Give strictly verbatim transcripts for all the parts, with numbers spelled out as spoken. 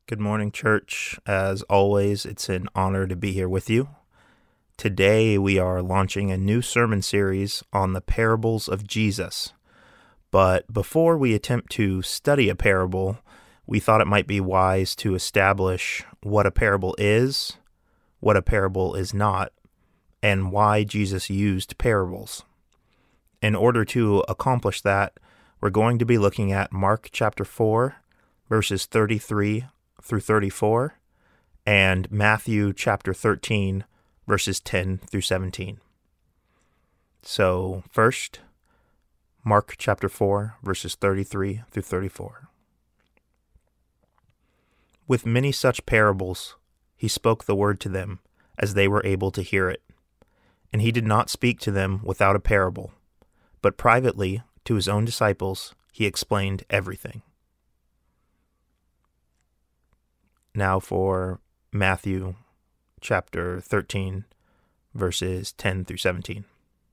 Good morning, church. As always, it's an honor to be here with you. Today, we are launching a new sermon series on the parables of Jesus. But before we attempt to study a parable, we thought it might be wise to establish what a parable is, what a parable is not, and why Jesus used parables. In order to accomplish that, we're going to be looking at Mark chapter four, verses thirty-three through thirty-four, and Matthew chapter thirteen, verses ten through seventeen. So first, Mark chapter four, verses thirty-three through thirty-four. With many such parables, he spoke the word to them, as they were able to hear it. And he did not speak to them without a parable, but privately to his own disciples he explained everything. Now for Matthew chapter thirteen, verses ten through seventeen.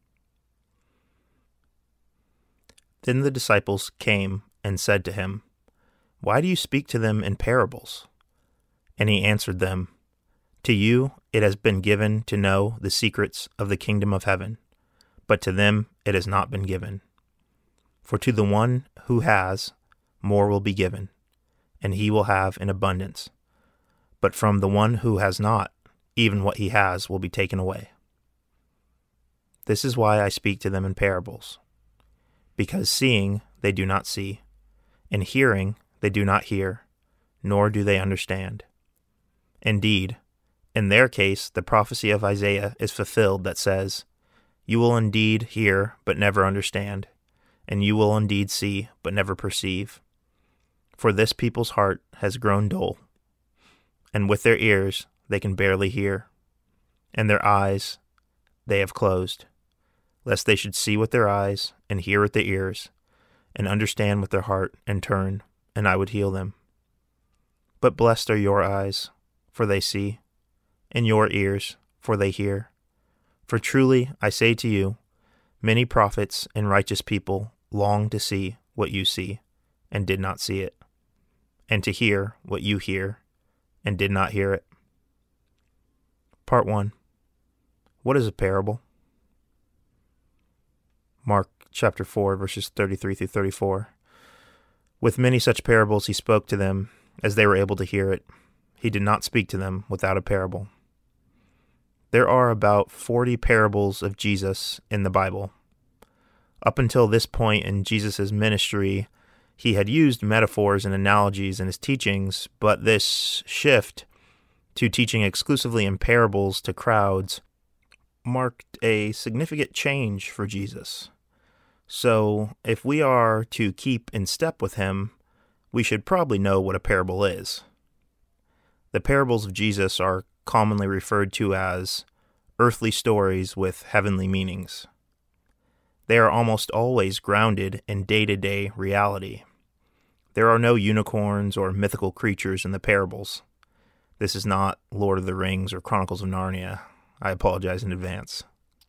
Then the disciples came and said to him, "Why do you speak to them in parables?" And he answered them, "To you it has been given to know the secrets of the kingdom of heaven, but to them it has not been given. For to the one who has, more will be given, and he will have in abundance. But from the one who has not, even what he has will be taken away. This is why I speak to them in parables. Because seeing they do not see, and hearing they do not hear, nor do they understand. Indeed, in their case the prophecy of Isaiah is fulfilled that says, 'You will indeed hear, but never understand, and you will indeed see, but never perceive. For this people's heart has grown dull, and with their ears they can barely hear, and their eyes they have closed, lest they should see with their eyes, and hear with their ears, and understand with their heart, and turn, and I would heal them. But blessed are your eyes, for they see, and your ears, for they hear. For truly I say to you, many prophets and righteous people longed to see what you see, and did not see it, and to hear what you hear, and did not hear it." Part one. What is a parable? Mark chapter four, verses thirty-three through thirty-four. With many such parables he spoke to them, as they were able to hear it. He did not speak to them without a parable. There are about forty parables of Jesus in the Bible. Up until this point in Jesus' ministry, he had used metaphors and analogies in his teachings, but this shift to teaching exclusively in parables to crowds marked a significant change for Jesus. So, if we are to keep in step with him, we should probably know what a parable is. The parables of Jesus are commonly referred to as earthly stories with heavenly meanings. They are almost always grounded in day-to-day reality. There are no unicorns or mythical creatures in the parables. This is not Lord of the Rings or Chronicles of Narnia. I apologize in advance.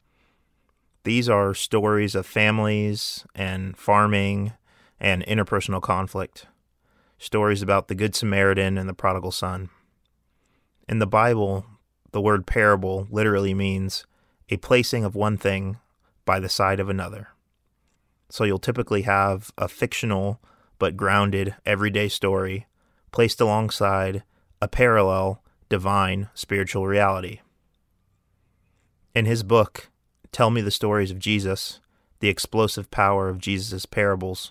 These are stories of families and farming and interpersonal conflict. Stories about the Good Samaritan and the prodigal son. In the Bible, the word parable literally means a placing of one thing by the side of another. So you'll typically have a fictional but grounded everyday story placed alongside a parallel divine spiritual reality. In his book, Tell Me the Stories of Jesus, The Explosive Power of Jesus' Parables,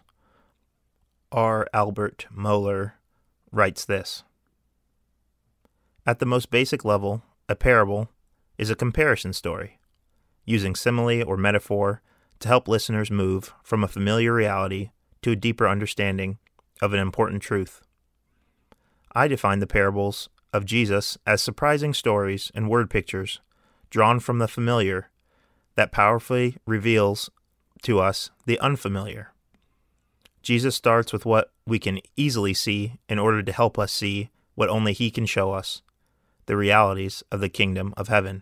R. Albert Mohler writes this: "At the most basic level, a parable is a comparison story, using simile or metaphor to help listeners move from a familiar reality to a deeper understanding of an important truth. I define the parables of Jesus as surprising stories and word pictures drawn from the familiar that powerfully reveals to us the unfamiliar. Jesus starts with what we can easily see in order to help us see what only he can show us, the realities of the kingdom of heaven."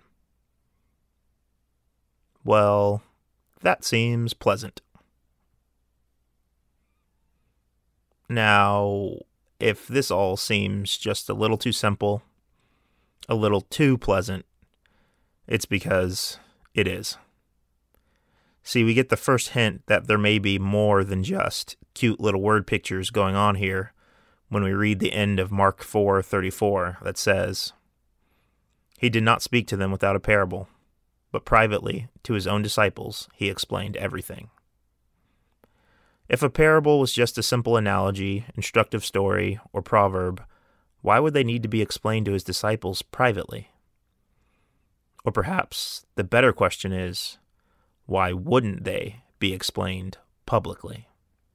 Well, that seems pleasant. Now, if this all seems just a little too simple, a little too pleasant, it's because it is. See, we get the first hint that there may be more than just cute little word pictures going on here when we read the end of Mark four thirty-four that says, "He did not speak to them without a parable, but privately to his own disciples he explained everything." If a parable was just a simple analogy, instructive story, or proverb, why would they need to be explained to his disciples privately? Or perhaps the better question is, why wouldn't they be explained publicly?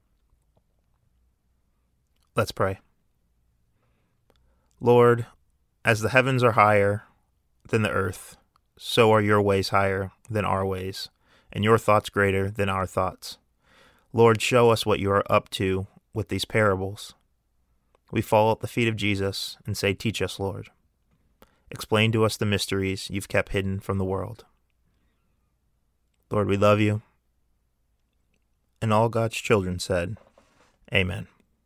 Let's pray. Lord, as the heavens are higher than the earth, so are your ways higher than our ways, and your thoughts greater than our thoughts. Lord, show us what you are up to with these parables. We fall at the feet of Jesus and say, "Teach us, Lord. Explain to us the mysteries you've kept hidden from the world." Lord, we love you. And all God's children said, Amen.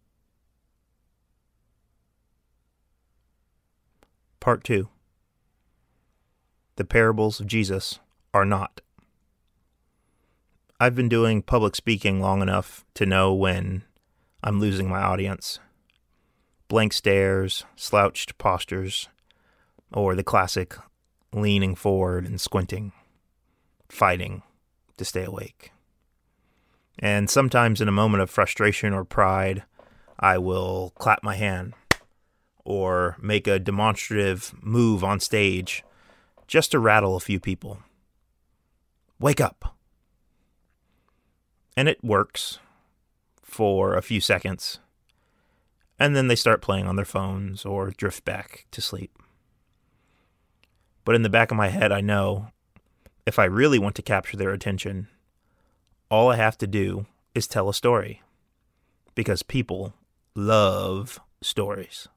Part two. The parables of Jesus are not. I've been doing public speaking long enough to know when I'm losing my audience. Blank stares, slouched postures, or the classic leaning forward and squinting, fighting to stay awake. And sometimes in a moment of frustration or pride, I will clap my hand or make a demonstrative move on stage just to rattle a few people. Wake up! And it works for a few seconds. And then they start playing on their phones or drift back to sleep. But in the back of my head, I know if I really want to capture their attention, all I have to do is tell a story. Because people love stories.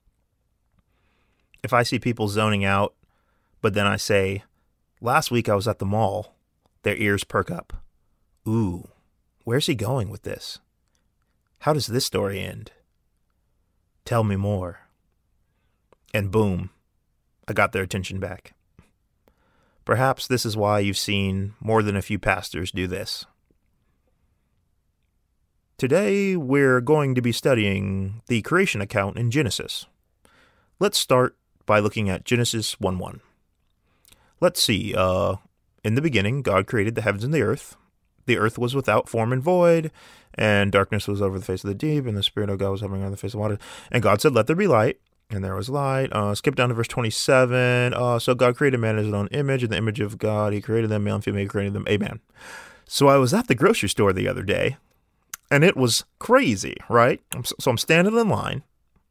If I see people zoning out, but then I say, "Last week I was at the mall," their ears perk up. Ooh. Where's he going with this? How does this story end? Tell me more. And boom, I got their attention back. Perhaps this is why you've seen more than a few pastors do this. Today, we're going to be studying the creation account in Genesis. Let's start by looking at Genesis one one. Let's see, uh, in the beginning, God created the heavens and the earth. The earth was without form and void, and darkness was over the face of the deep, and the Spirit of God was hovering on the face of the water. And God said, "Let there be light," and there was light. Uh, skip down to verse twenty-seven. Uh, so God created man in his own image, in the image of God he created them, male and female he created them. Amen. So I was at the grocery store the other day, and it was crazy, right? So I'm standing in line.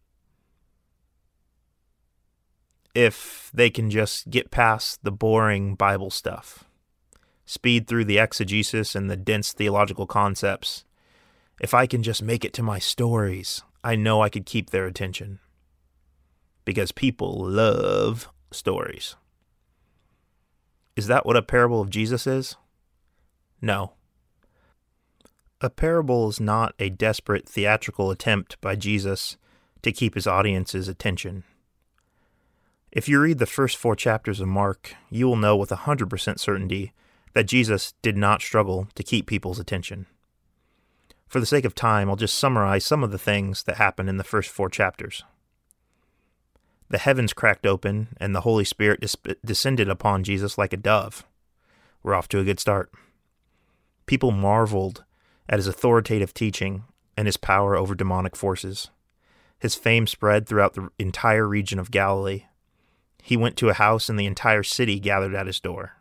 If they can just get past the boring Bible stuff, speed through the exegesis and the dense theological concepts, if I can just make it to my stories, I know I could keep their attention. Because people love stories. Is that what a parable of Jesus is? No. A parable is not a desperate theatrical attempt by Jesus to keep his audience's attention. If you read the first four chapters of Mark, you will know with one hundred percent certainty that Jesus did not struggle to keep people's attention. For the sake of time, I'll just summarize some of the things that happen in the first four chapters. The heavens cracked open, and the Holy Spirit des- descended upon Jesus like a dove. We're off to a good start. People marveled at his authoritative teaching and his power over demonic forces. His fame spread throughout the entire region of Galilee. He went to a house, and the entire city gathered at his door.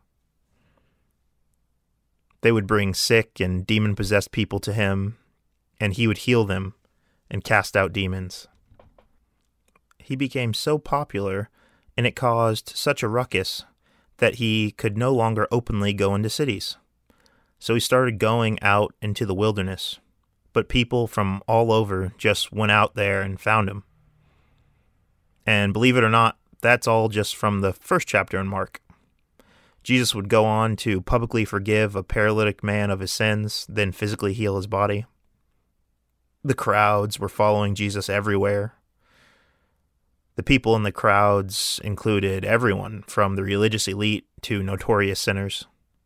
They would bring sick and demon-possessed people to him, and he would heal them and cast out demons. He became so popular, and it caused such a ruckus, that he could no longer openly go into cities. So he started going out into the wilderness, but people from all over just went out there and found him. And believe it or not, that's all just from the first chapter in Mark. Jesus would go on to publicly forgive a paralytic man of his sins, then physically heal his body. The crowds were following Jesus everywhere. The people in the crowds included everyone from the religious elite to notorious sinners.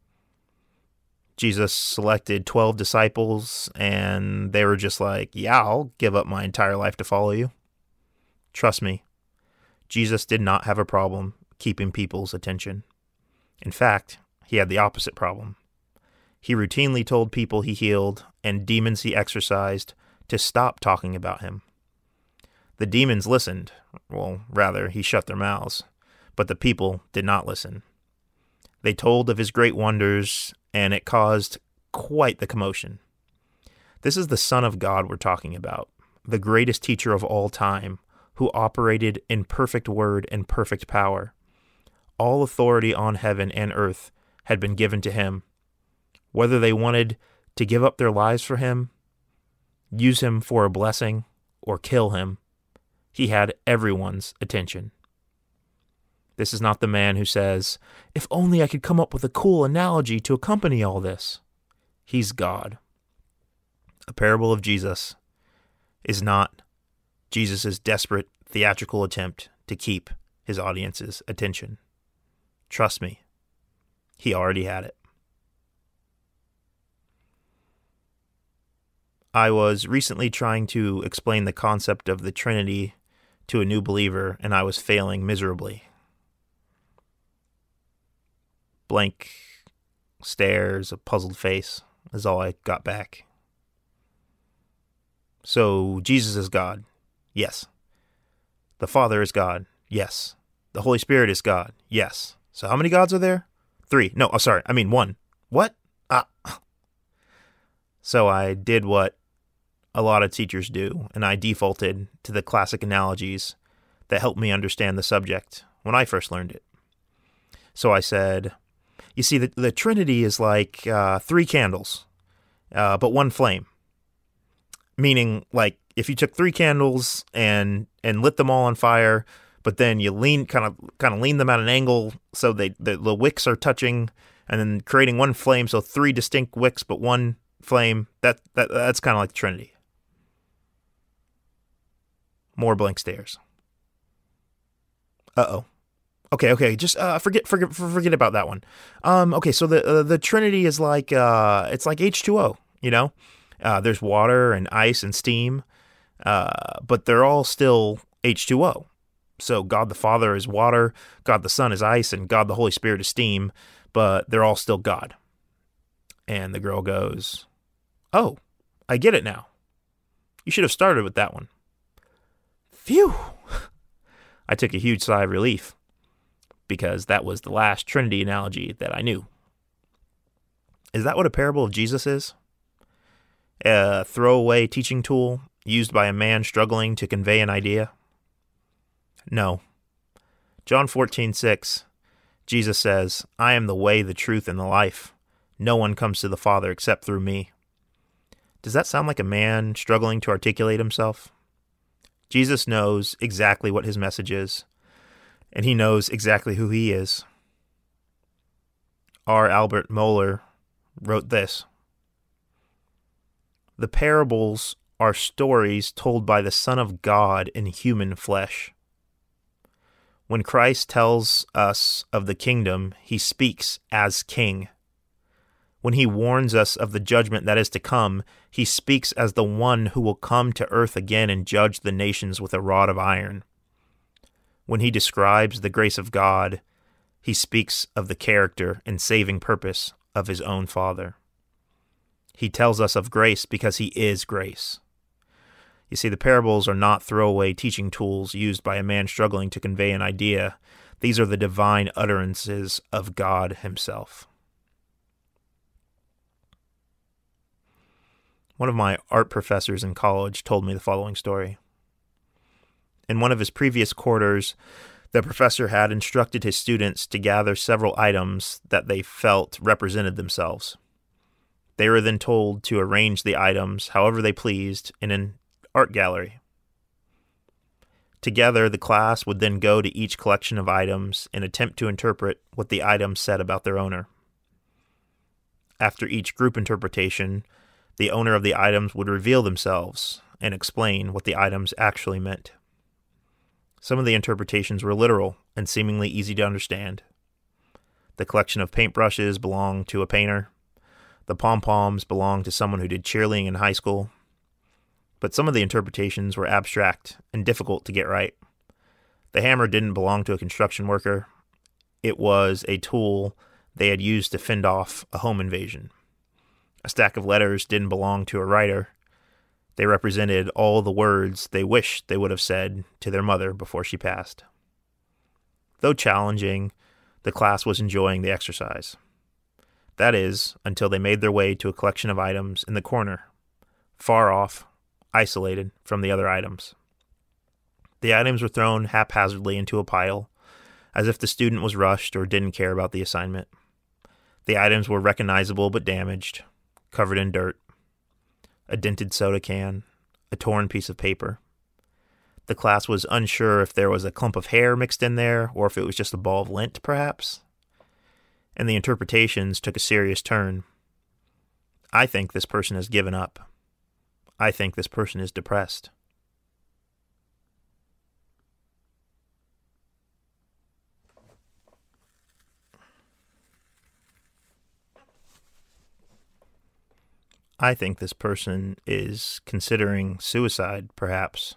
Jesus selected twelve disciples, and they were just like, yeah, I'll give up my entire life to follow you. Trust me, Jesus did not have a problem keeping people's attention. In fact, he had the opposite problem. He routinely told people he healed and demons he exorcised to stop talking about him. The demons listened. Well, rather, he shut their mouths. But the people did not listen. They told of his great wonders, and it caused quite the commotion. This is the Son of God we're talking about, the greatest teacher of all time, who operated in perfect word and perfect power. All authority on heaven and earth had been given to him. Whether they wanted to give up their lives for him, use him for a blessing, or kill him, he had everyone's attention. This is not the man who says, if only I could come up with a cool analogy to accompany all this. He's God. A parable of Jesus is not Jesus' desperate theatrical attempt to keep his audience's attention. Trust me, he already had it. I was recently trying to explain the concept of the Trinity to a new believer, and I was failing miserably. Blank stares, a puzzled face is all I got back. So, Jesus is God. Yes. The Father is God. Yes. The Holy Spirit is God. Yes. So how many gods are there? Three. No, oh, sorry. I mean one. What? Ah. So I did what a lot of teachers do, and I defaulted to the classic analogies that helped me understand the subject when I first learned it. So I said, you see, the, the Trinity is like uh, three candles, uh, but one flame. Meaning, like, if you took three candles and and lit them all on fire, but then you lean kind of kind of lean them at an angle so they the, the wicks are touching, and then creating one flame, so three distinct wicks but one flame. That that that's kind of like the Trinity. More blank stares. Uh oh. Okay, okay. Just uh, forget forget forget about that one. Um. Okay, so the uh, the Trinity is like uh, it's like H two O. You know, uh, there's water and ice and steam. Uh, but they're all still H two O. So God the Father is water, God the Son is ice, and God the Holy Spirit is steam, but they're all still God. And the girl goes, oh, I get it now. You should have started with that one. Phew! I took a huge sigh of relief, because that was the last Trinity analogy that I knew. Is that what a parable of Jesus is? A throwaway teaching tool used by a man struggling to convey an idea? No. John fourteen six, Jesus says, I am the way, the truth, and the life. No one comes to the Father except through me. Does that sound like a man struggling to articulate himself? Jesus knows exactly what his message is, and he knows exactly who he is. R. Albert Mohler wrote this: the parables are stories told by the Son of God in human flesh. When Christ tells us of the kingdom, he speaks as king. When he warns us of the judgment that is to come, he speaks as the one who will come to earth again and judge the nations with a rod of iron. When he describes the grace of God, he speaks of the character and saving purpose of his own Father. He tells us of grace because he is grace. You see, the parables are not throwaway teaching tools used by a man struggling to convey an idea. These are the divine utterances of God himself. One of my art professors in college told me the following story. In one of his previous quarters, the professor had instructed his students to gather several items that they felt represented themselves. They were then told to arrange the items however they pleased in an art gallery. Together, the class would then go to each collection of items and attempt to interpret what the items said about their owner. After each group interpretation, the owner of the items would reveal themselves and explain what the items actually meant. Some of the interpretations were literal and seemingly easy to understand. The collection of paintbrushes belonged to a painter. The pom-poms belonged to someone who did cheerleading in high school. But some of the interpretations were abstract and difficult to get right. The hammer didn't belong to a construction worker. It was a tool they had used to fend off a home invasion. A stack of letters didn't belong to a writer. They represented all the words they wished they would have said to their mother before she passed. Though challenging, the class was enjoying the exercise. That is, until they made their way to a collection of items in the corner, far off, isolated from the other items. The items were thrown haphazardly into a pile, as if the student was rushed or didn't care about the assignment. The items were recognizable but damaged, covered in dirt. A dented soda can, a torn piece of paper. The class was unsure if there was a clump of hair mixed in there or if it was just a ball of lint, perhaps. And the interpretations took a serious turn. I think this person has given up. I think this person is depressed. I think this person is considering suicide, perhaps.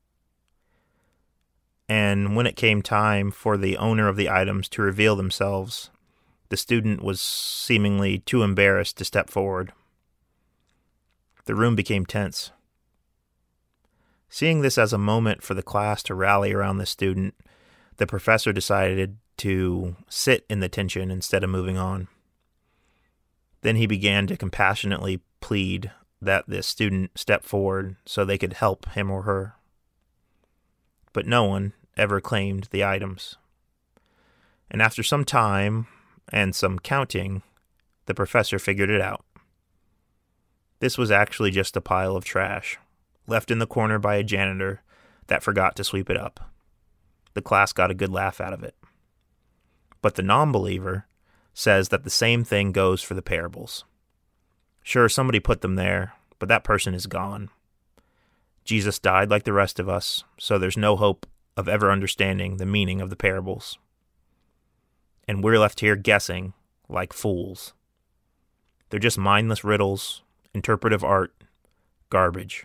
And when it came time for the owner of the items to reveal themselves, the student was seemingly too embarrassed to step forward. The room became tense. Seeing this as a moment for the class to rally around the student, the professor decided to sit in the tension instead of moving on. Then he began to compassionately plead that the student step forward so they could help him or her. But no one ever claimed the items. And after some time and some counting, the professor figured it out. This was actually just a pile of trash, left in the corner by a janitor that forgot to sweep it up. The class got a good laugh out of it. But the non-believer says that the same thing goes for the parables. Sure, somebody put them there, but that person is gone. Jesus died like the rest of us, so there's no hope of ever understanding the meaning of the parables. And we're left here guessing like fools. They're just mindless riddles, interpretive art, garbage.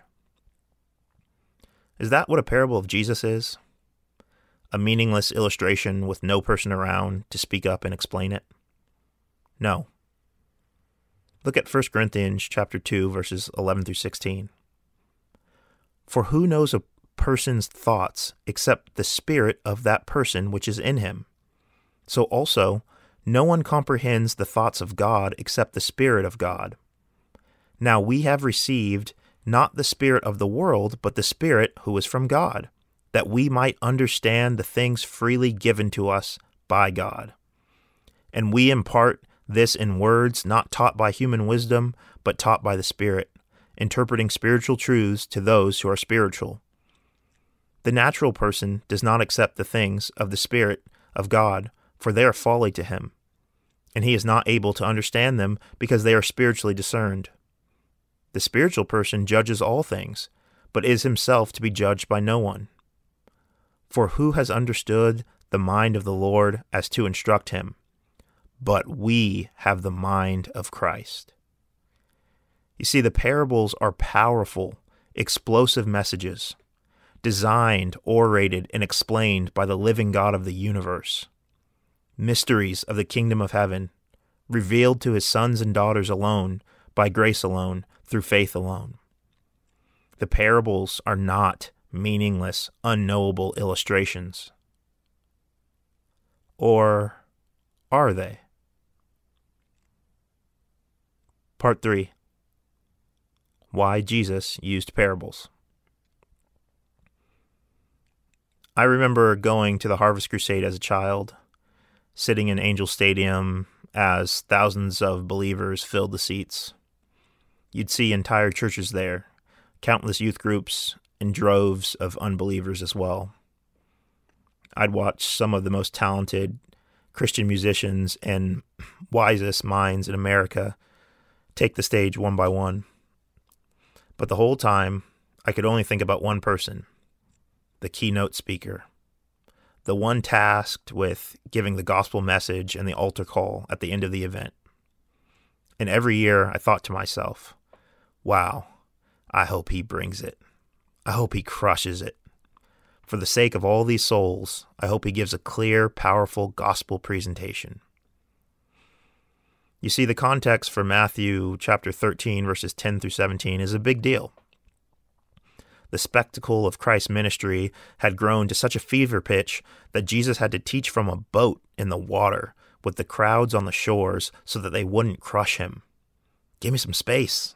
Is that what a parable of Jesus is? A meaningless illustration with no person around to speak up and explain it? No. Look at First Corinthians chapter two, verses eleven through sixteen. For who knows a person's thoughts except the spirit of that person which is in him? So also, no one comprehends the thoughts of God except the Spirit of God. Now we have received not the spirit of the world, but the Spirit who is from God, that we might understand the things freely given to us by God. And we impart this in words not taught by human wisdom, but taught by the Spirit, interpreting spiritual truths to those who are spiritual. The natural person does not accept the things of the Spirit of God, for they are folly to him, and he is not able to understand them because they are spiritually discerned. The spiritual person judges all things, but is himself to be judged by no one. For who has understood the mind of the Lord as to instruct him? But we have the mind of Christ. You see, the parables are powerful, explosive messages, designed, orated, and explained by the living God of the universe. Mysteries of the kingdom of heaven, revealed to his sons and daughters alone, by grace alone, through faith alone. The parables are not meaningless, unknowable illustrations. Or are they? Part three. Why Jesus used parables. I remember going to the Harvest Crusade as a child, sitting in Angel Stadium as thousands of believers filled the seats. You'd see entire churches there, countless youth groups, and droves of unbelievers as well. I'd watch some of the most talented Christian musicians and wisest minds in America take the stage one by one, But the whole time, I could only think about one person, the keynote speaker, the one tasked with giving the gospel message and the altar call at the end of the event. And every year I thought to myself, wow, I hope he brings it. I hope he crushes it. For the sake of all these souls, I hope he gives a clear, powerful gospel presentation. You see, the context for Matthew chapter thirteen, verses ten through seventeen is a big deal. The spectacle of Christ's ministry had grown to such a fever pitch that Jesus had to teach from a boat in the water with the crowds on the shores so that they wouldn't crush him. Give me some space.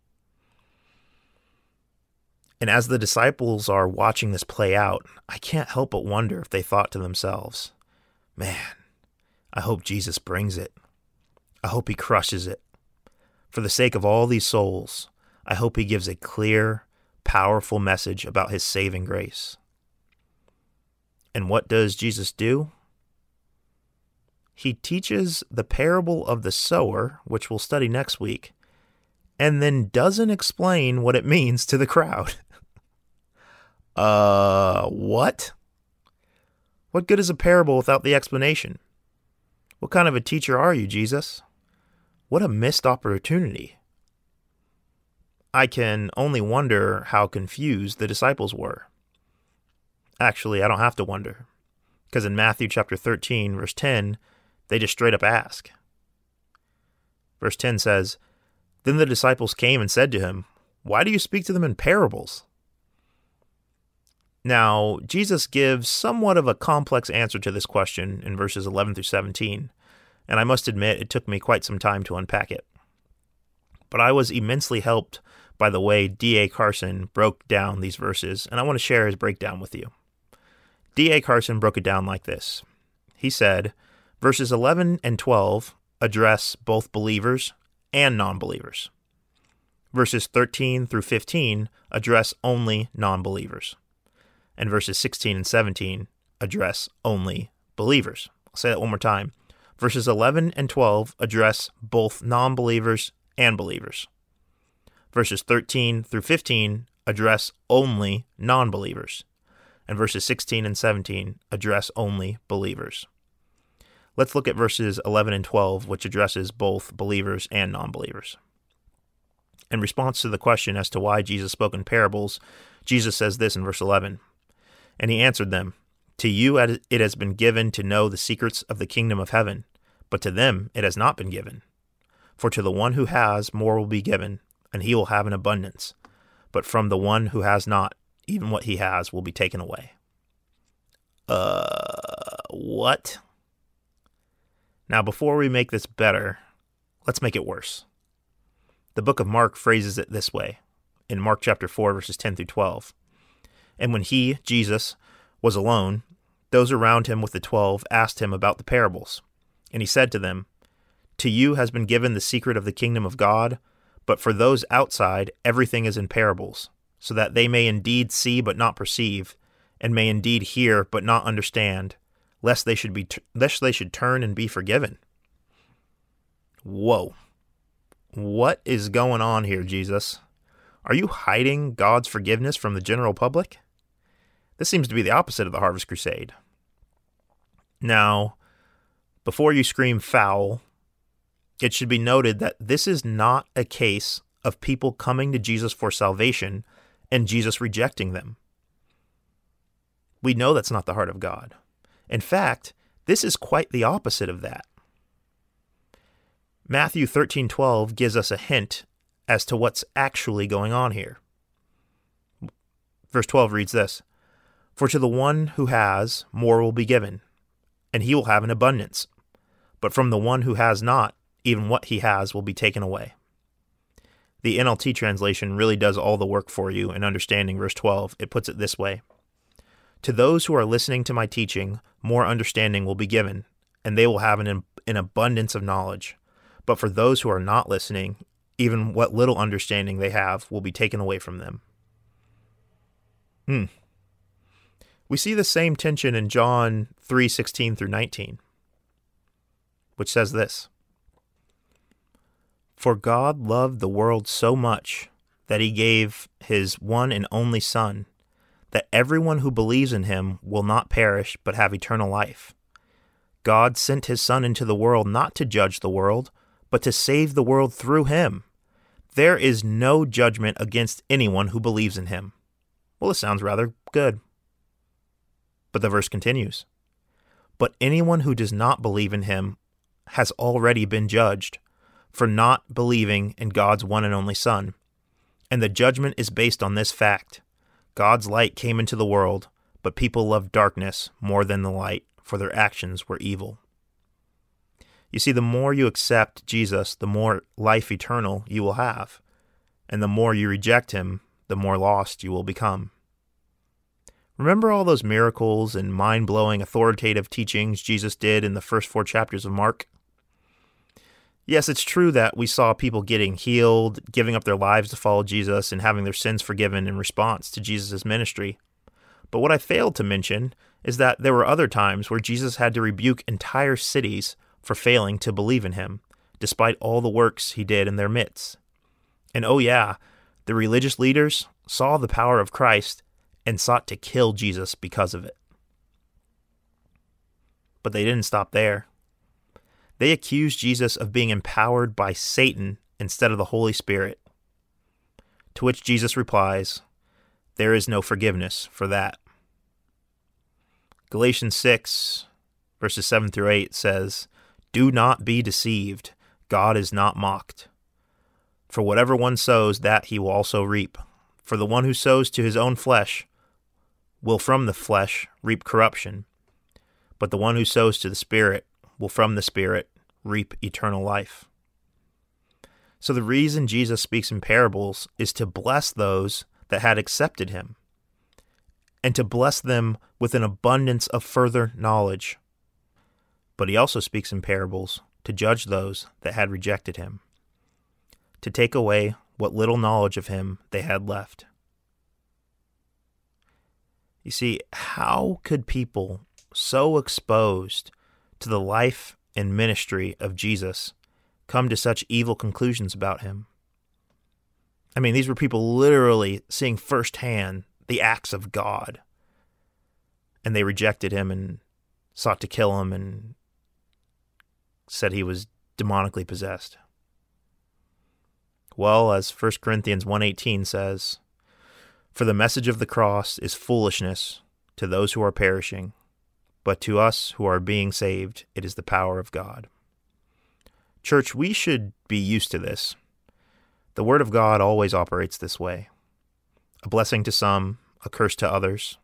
And as the disciples are watching this play out, I can't help but wonder if they thought to themselves, man, I hope Jesus brings it. I hope he crushes it. For the sake of all these souls, I hope he gives a clear, powerful message about his saving grace. And what does Jesus do? He teaches the parable of the sower, which we'll study next week, and then doesn't explain what it means to the crowd. uh, what? What good is a parable without the explanation? What kind of a teacher are you, Jesus? What a missed opportunity. I can only wonder how confused the disciples were. Actually, I don't have to wonder, because in Matthew chapter thirteen, verse ten, they just straight up ask. Verse ten says, "Then the disciples came and said to him, 'Why do you speak to them in parables?'" Now, Jesus gives somewhat of a complex answer to this question in verses eleven through seventeen, and I must admit it took me quite some time to unpack it. But I was immensely helped by the way D A Carson broke down these verses, and I want to share his breakdown with you. D A Carson broke it down like this. He said, verses eleven and twelve address both believers and non-believers. Verses thirteen through fifteen address only non-believers. And verses sixteen and seventeen address only believers. I'll say that one more time. Verses eleven and twelve address both non-believers and believers. Verses thirteen through fifteen address only non-believers. And verses sixteen and seventeen address only believers. Let's look at verses eleven and twelve, which addresses both believers and non-believers. In response to the question as to why Jesus spoke in parables, Jesus says this in verse eleven, "And he answered them, 'To you it has been given to know the secrets of the kingdom of heaven, but to them it has not been given. For to the one who has, more will be given, and he will have an abundance. But from the one who has not, even what he has will be taken away.'" Uh, what? Now, before we make this better, let's make it worse. The book of Mark phrases it this way, in Mark chapter four, verses ten through twelve. "And when he, Jesus, was alone, those around him with the twelve asked him about the parables. And he said to them, 'To you has been given the secret of the kingdom of God, but for those outside everything is in parables, so that they may indeed see but not perceive, and may indeed hear but not understand, lest they should be lest they should turn and be forgiven.'" Whoa. What is going on here, Jesus? Are you hiding God's forgiveness from the general public? This seems to be the opposite of the Harvest Crusade. Now, before you scream foul, it should be noted that this is not a case of people coming to Jesus for salvation and Jesus rejecting them. We know that's not the heart of God. In fact, this is quite the opposite of that. Matthew thirteen twelve gives us a hint as to what's actually going on here. Verse twelve reads this, "For to the one who has, more will be given, and he will have an abundance. But from the one who has not, even what he has will be taken away." The N L T translation really does all the work for you in understanding verse twelve. It puts it this way, "To those who are listening to my teaching, more understanding will be given, and they will have an, an abundance of knowledge. But for those who are not listening, even what little understanding they have will be taken away from them." Hmm. We see the same tension in John three sixteen through nineteen, which says this, "For God loved the world so much that he gave his one and only Son, that everyone who believes in him will not perish but have eternal life. God sent his Son into the world not to judge the world, but to save the world through him. There is no judgment against anyone who believes in him. Well, this sounds rather good. But the verse continues. But anyone who does not believe in him has already been judged for not believing in God's one and only Son. And the judgment is based on this fact. God's light came into the world, but people loved darkness more than the light, for their actions were evil. You see, the more you accept Jesus, the more life eternal you will have. And the more you reject him, the more lost you will become. Remember all those miracles and mind-blowing authoritative teachings Jesus did in the first four chapters of Mark? Yes, it's true that we saw people getting healed, giving up their lives to follow Jesus, and having their sins forgiven in response to Jesus' ministry. But what I failed to mention is that there were other times where Jesus had to rebuke entire cities for failing to believe in him, despite all the works he did in their midst. And oh yeah, the religious leaders saw the power of Christ and sought to kill Jesus because of it. But they didn't stop there. They accused Jesus of being empowered by Satan instead of the Holy Spirit. To which Jesus replies, "There is no forgiveness for that." Galatians six, verses seven through eight says, "Do not be deceived. God is not mocked. For whatever one sows, that he will also reap. For the one who sows to his own flesh will from the flesh reap corruption. But the one who sows to the Spirit will from the Spirit reap eternal life." So the reason Jesus speaks in parables is to bless those that had accepted him, and to bless them with an abundance of further knowledge. But he also speaks in parables to judge those that had rejected him, to take away what little knowledge of him they had left. You see, how could people so exposed to the life and ministry of Jesus come to such evil conclusions about him? I mean, these were people literally seeing firsthand the acts of God, and they rejected him and sought to kill him and said he was demonically possessed. Well, as First Corinthians one eighteen says, "For the message of the cross is foolishness to those who are perishing, but to us who are being saved, it is the power of God." Church, we should be used to this. The Word of God always operates this way. A blessing to some, a curse to others.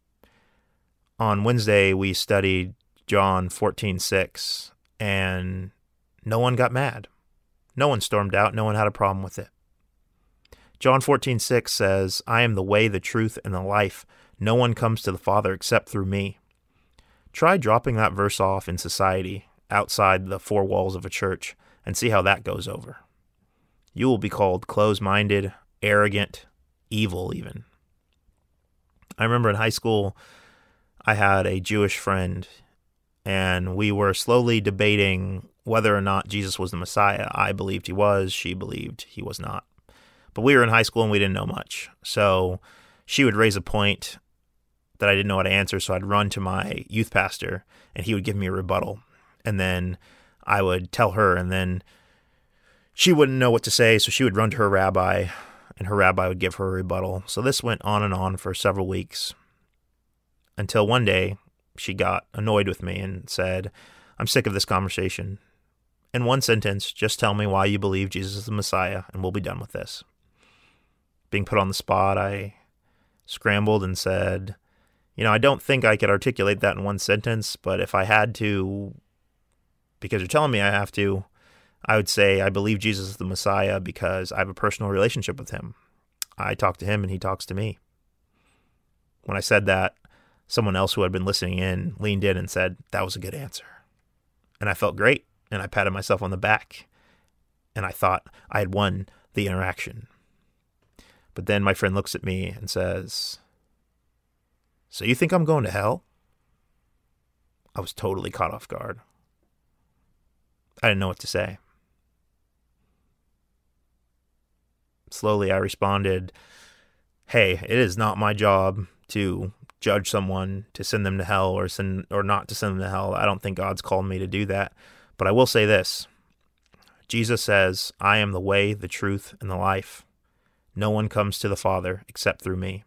On Wednesday, we studied John fourteen six, and no one got mad. No one stormed out. No one had a problem with it. John fourteen six says, "I am the way, the truth, and the life. No one comes to the Father except through me." Try dropping that verse off in society, outside the four walls of a church, and see how that goes over. You will be called close-minded, arrogant, evil even. I remember in high school, I had a Jewish friend, and we were slowly debating whether or not Jesus was the Messiah. I believed he was, she believed he was not. But we were in high school and we didn't know much. So she would raise a point that I didn't know how to answer, so I'd run to my youth pastor, and he would give me a rebuttal. And then I would tell her, and then she wouldn't know what to say, so she would run to her rabbi, and her rabbi would give her a rebuttal. So this went on and on for several weeks, until one day she got annoyed with me and said, "I'm sick of this conversation. In one sentence, just tell me why you believe Jesus is the Messiah, and we'll be done with this." Being put on the spot, I scrambled and said, you know, I don't think I could articulate that in one sentence, but if I had to, because you're telling me I have to, I would say I believe Jesus is the Messiah because I have a personal relationship with him. I talk to him and he talks to me. When I said that, someone else who had been listening in leaned in and said, "That was a good answer." And I felt great, and I patted myself on the back, and I thought I had won the interaction. But then my friend looks at me and says, "So you think I'm going to hell?" I was totally caught off guard. I didn't know what to say. Slowly I responded, hey, it is not my job to judge someone, to send them to hell or send or not to send them to hell. I don't think God's called me to do that. But I will say this. Jesus says, I am the way, the truth, and the life. No one comes to the Father except through me.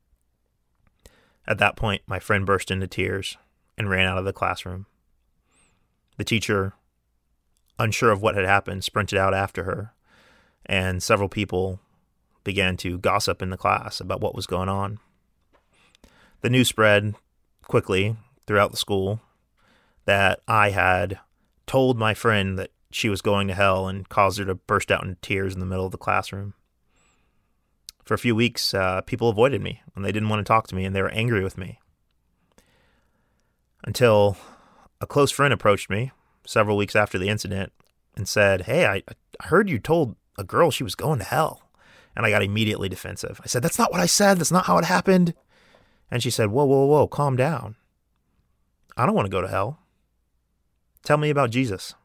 At that point, my friend burst into tears and ran out of the classroom. The teacher, unsure of what had happened, sprinted out after her, and several people began to gossip in the class about what was going on. The news spread quickly throughout the school that I had told my friend that she was going to hell and caused her to burst out in tears in the middle of the classroom. For a few weeks, uh, people avoided me, and they didn't want to talk to me, and they were angry with me. Until a close friend approached me several weeks after the incident and said, hey, I, I heard you told a girl she was going to hell. And I got immediately defensive. I said, that's not what I said. That's not how it happened. And she said, whoa, whoa, whoa, calm down. I don't want to go to hell. Tell me about Jesus.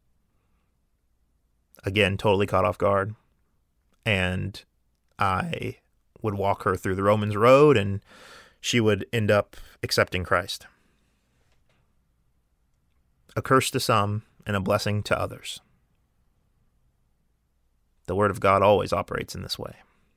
Again, totally caught off guard. And I would walk her through the Romans road, and she would end up accepting Christ. A curse to some and a blessing to others. The Word of God always operates in this way.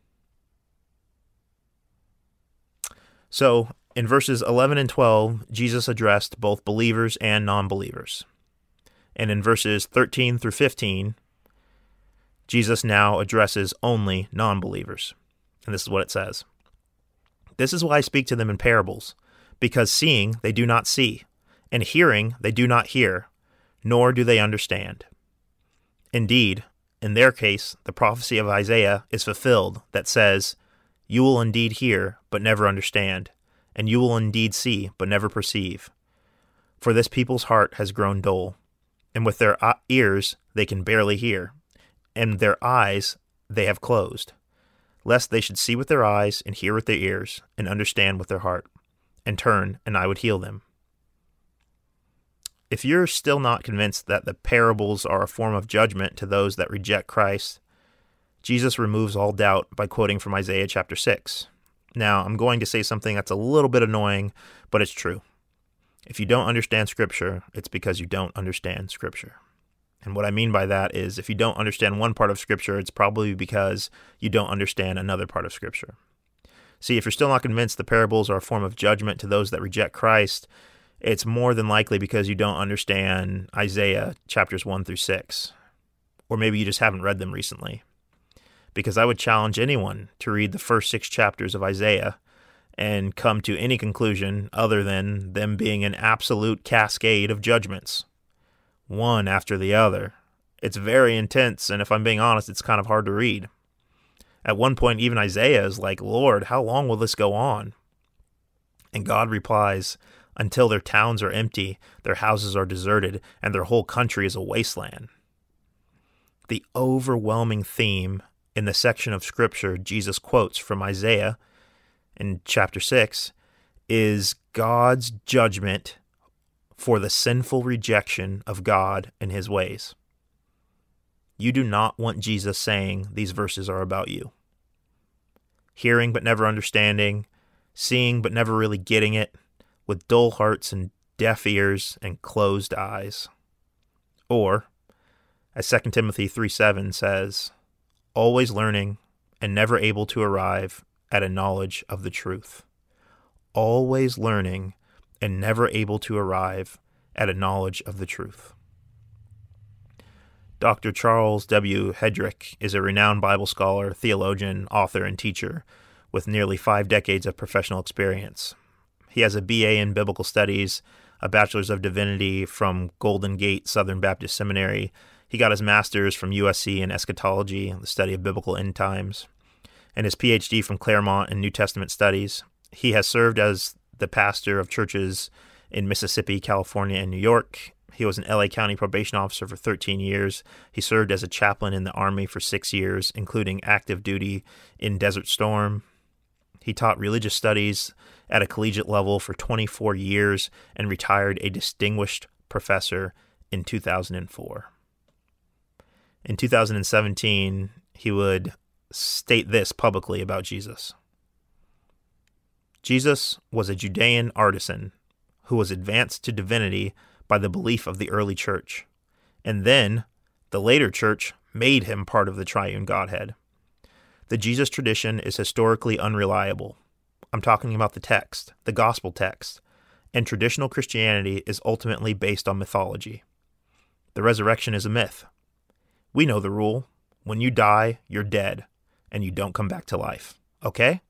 So, in verses eleven and twelve, Jesus addressed both believers and non-believers. And in verses thirteen through fifteen, Jesus now addresses only non-believers. And this is what it says. This is why I speak to them in parables, because seeing they do not see, and hearing they do not hear, nor do they understand. Indeed, in their case, the prophecy of Isaiah is fulfilled that says, you will indeed hear, but never understand, and you will indeed see, but never perceive. For this people's heart has grown dull, and with their ears they can barely hear, and their eyes they have closed, lest they should see with their eyes and hear with their ears and understand with their heart, and turn, and I would heal them. If you're still not convinced that the parables are a form of judgment to those that reject Christ, Jesus removes all doubt by quoting from Isaiah chapter six. Now, I'm going to say something that's a little bit annoying, but it's true. If you don't understand Scripture, it's because you don't understand Scripture. And what I mean by that is if you don't understand one part of Scripture, it's probably because you don't understand another part of Scripture. See, if you're still not convinced the parables are a form of judgment to those that reject Christ, it's more than likely because you don't understand Isaiah chapters one through six. Or maybe you just haven't read them recently. Because I would challenge anyone to read the first six chapters of Isaiah and come to any conclusion other than them being an absolute cascade of judgments, one after the other. It's very intense, and if I'm being honest, it's kind of hard to read. At one point, even Isaiah is like, Lord, how long will this go on? And God replies, until their towns are empty, their houses are deserted, and their whole country is a wasteland. The overwhelming theme in the section of Scripture Jesus quotes from Isaiah in chapter six is God's judgment for the sinful rejection of God and his ways. You do not want Jesus saying these verses are about you. Hearing but never understanding, seeing but never really getting it, with dull hearts and deaf ears and closed eyes. Or, as Second Timothy three seven says, always learning and never able to arrive at a knowledge of the truth. Always learning and never able to arrive at a knowledge of the truth. Doctor Charles W. Hedrick is a renowned Bible scholar, theologian, author, and teacher with nearly five decades of professional experience. He has a B A in Biblical Studies, a Bachelor's of Divinity from Golden Gate Southern Baptist Seminary. He got his master's from U S C in Eschatology, the study of biblical end times, and his P H D from Claremont in New Testament Studies. He has served as the pastor of churches in Mississippi, California, and New York. He was an L A County probation officer for thirteen years. He served as a chaplain in the Army for six years, including active duty in Desert Storm. He taught religious studies at a collegiate level for twenty-four years and retired a distinguished professor in two thousand four. In two thousand seventeen, he would state this publicly about Jesus. Jesus was a Judean artisan who was advanced to divinity by the belief of the early church, and then the later church made him part of the triune Godhead. The Jesus tradition is historically unreliable. I'm talking about the text, the gospel text, and traditional Christianity is ultimately based on mythology. The resurrection is a myth. We know the rule. When you die, you're dead, and you don't come back to life. Okay?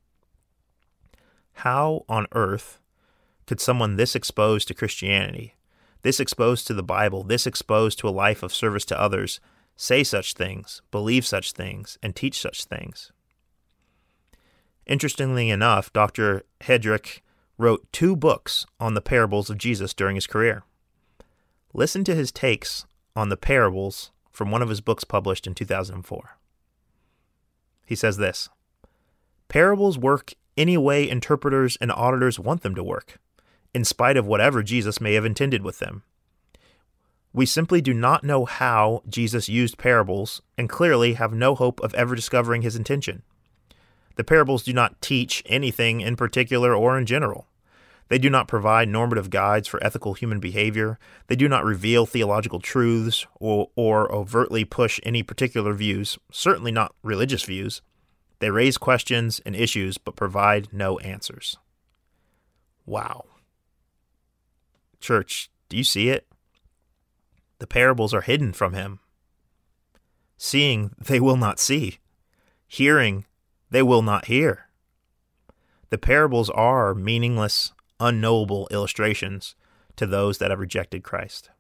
How on earth could someone this exposed to Christianity, this exposed to the Bible, this exposed to a life of service to others, say such things, believe such things, and teach such things? Interestingly enough, Doctor Heydrich wrote two books on the parables of Jesus during his career. Listen to his takes on the parables from one of his books published in two thousand four. He says this: "Parables work any way interpreters and auditors want them to work, in spite of whatever Jesus may have intended with them. We simply do not know how Jesus used parables and clearly have no hope of ever discovering his intention. The parables do not teach anything in particular or in general. They do not provide normative guides for ethical human behavior. They do not reveal theological truths or, or overtly push any particular views, certainly not religious views. They raise questions and issues but provide no answers." Wow. Church, do you see it? The parables are hidden from him. Seeing, they will not see. Hearing, they will not hear. The parables are meaningless, unknowable illustrations to those that have rejected Christ.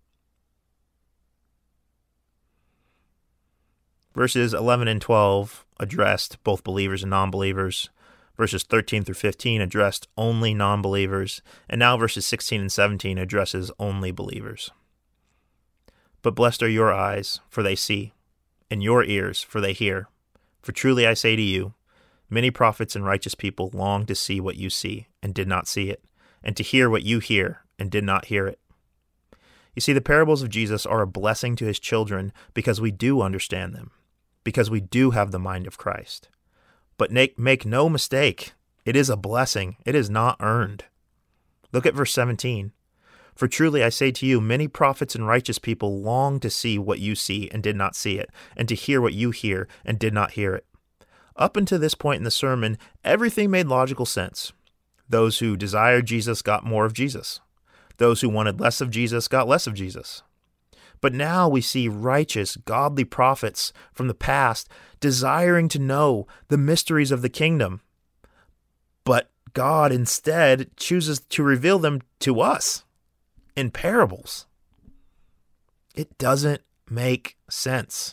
Verses eleven and twelve addressed both believers and non-believers. Verses thirteen through fifteen addressed only non-believers. And now verses sixteen and seventeen addresses only believers. "But blessed are your eyes, for they see, and your ears, for they hear. For truly I say to you, many prophets and righteous people longed to see what you see, and did not see it, and to hear what you hear, and did not hear it." You see, the parables of Jesus are a blessing to his children because we do understand them, because we do have the mind of Christ. But make, make no mistake, it is a blessing. It is not earned. Look at verse seventeen. "For truly I say to you, many prophets and righteous people long to see what you see and did not see it, and to hear what you hear and did not hear it." Up until this point in the sermon, everything made logical sense. Those who desired Jesus got more of Jesus. Those who wanted less of Jesus got less of Jesus. But now we see righteous, godly prophets from the past desiring to know the mysteries of the kingdom. But God instead chooses to reveal them to us in parables. It doesn't make sense.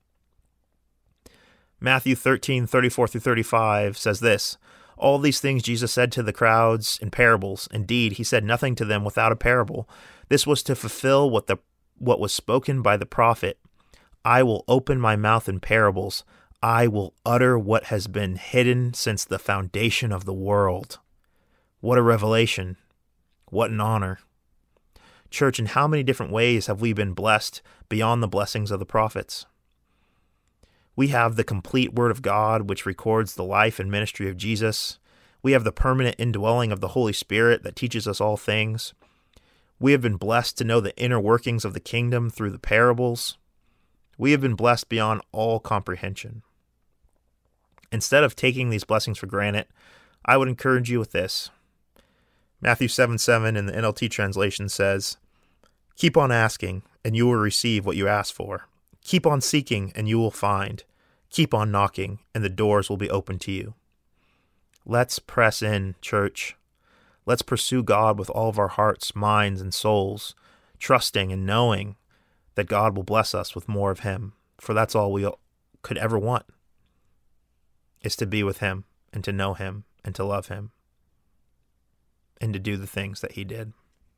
Matthew thirteen, thirty-four through thirty-five says this: "All these things Jesus said to the crowds in parables. Indeed, he said nothing to them without a parable. This was to fulfill what the what was spoken by the prophet. I will open my mouth in parables. I will utter what has been hidden since the foundation of the world." What a revelation. What an honor. Church, in how many different ways have we been blessed beyond the blessings of the prophets? We have the complete Word of God, which records the life and ministry of Jesus. We have the permanent indwelling of the Holy Spirit that teaches us all things. We have been blessed to know the inner workings of the kingdom through the parables. We have been blessed beyond all comprehension. Instead of taking these blessings for granted, I would encourage you with this. Matthew seven seven in the N L T translation says, "Keep on asking, and you will receive what you ask for. Keep on seeking, and you will find. Keep on knocking, and the doors will be open to you." Let's press in, church. Let's pursue God with all of our hearts, minds, and souls, trusting and knowing that God will bless us with more of Him, for that's all we could ever want, is to be with Him and to know Him and to love Him and to do the things that He did.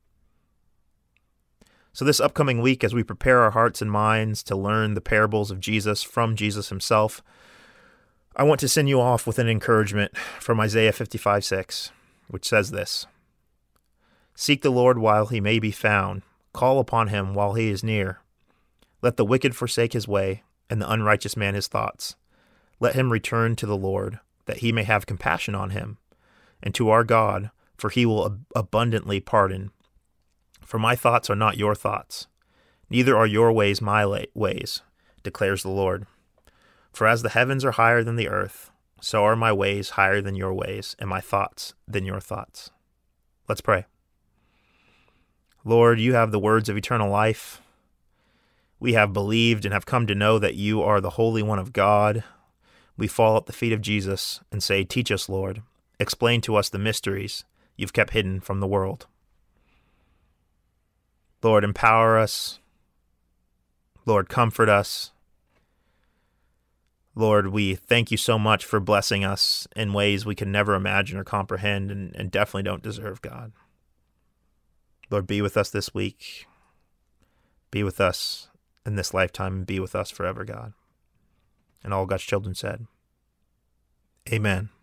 So this upcoming week, as we prepare our hearts and minds to learn the parables of Jesus from Jesus Himself, I want to send you off with an encouragement from Isaiah fifty-five six, which says this: "Seek the Lord while He may be found. Call upon Him while He is near. Let the wicked forsake his way, and the unrighteous man his thoughts. Let him return to the Lord, that he may have compassion on him, and to our God, for he will ab- abundantly pardon. For my thoughts are not your thoughts, neither are your ways my la- ways, declares the Lord. For as the heavens are higher than the earth, so are my ways higher than your ways, and my thoughts than your thoughts. Let's pray. Lord, you have the words of eternal life. We have believed and have come to know that you are the Holy One of God. We fall at the feet of Jesus and say, teach us, Lord. Explain to us the mysteries you've kept hidden from the world. Lord, empower us. Lord, comfort us. Lord, we thank you so much for blessing us in ways we can never imagine or comprehend, and, and definitely don't deserve, God. Lord, be with us this week. Be with us in this lifetime, and be with us forever, God. And all God's children said, amen.